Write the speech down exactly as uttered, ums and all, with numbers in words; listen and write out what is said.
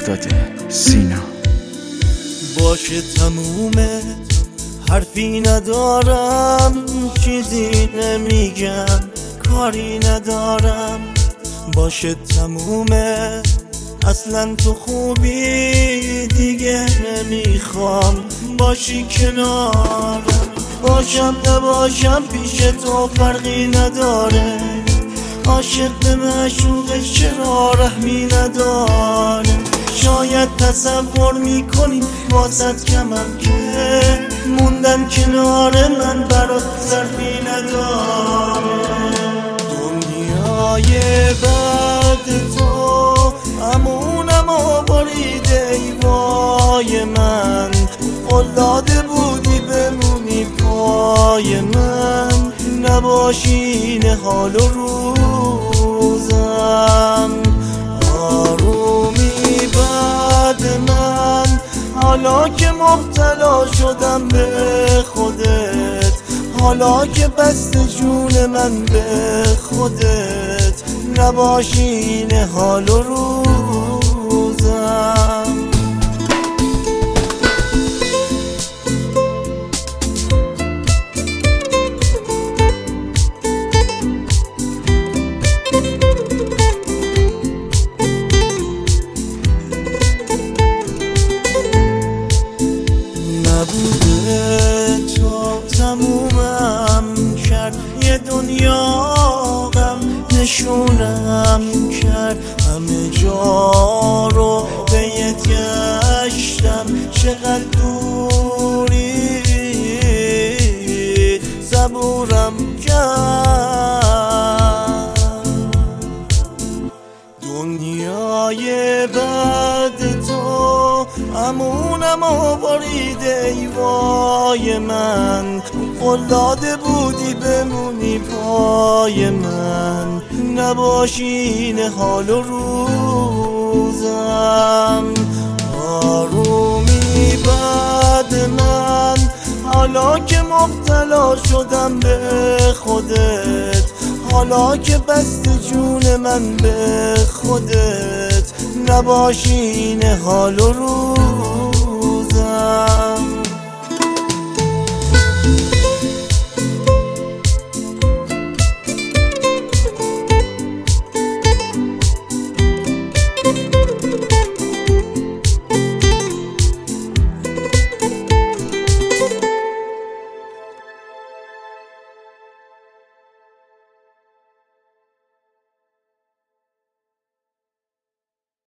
افتاده سینا. باشه تمومه، حرفی ندارم، چیزی نمیگم، کاری ندارم. باشه تمومه، اصلا تو خوبی دیگه نمیخوام باشی کنارم. باشم نباشم پیش تو فرقی نداره، عاشق به معشوقش چرا رحمی نداره. شاید تصور میکنی واسط کمم که موندن کنار من برات ظرفی نداره. دنیای بعد تو امونم و بریده ای وای من، قلاده بودی بمونی پای من، نباشین حال و روزم. آرومی بعد من، حالا که مبتلا شدم به خودت، حالا که بست جون من به خودت، نباشین حال و روزم. نبوده تو تمومم کرد، یه دنیا غم نشونم کرد، همه جا رو بهت گشتم، چقدر دوری صبورم کرد. دنیای بعد تو امونم و بریده ای وای من، قلاده بودی بمونی پای من، نباشین حال و روزم. آرومی بعد من، حالا که مبتلا شدم به خودت، حالا که بست جون من به خودت، نباشین حال و روزم.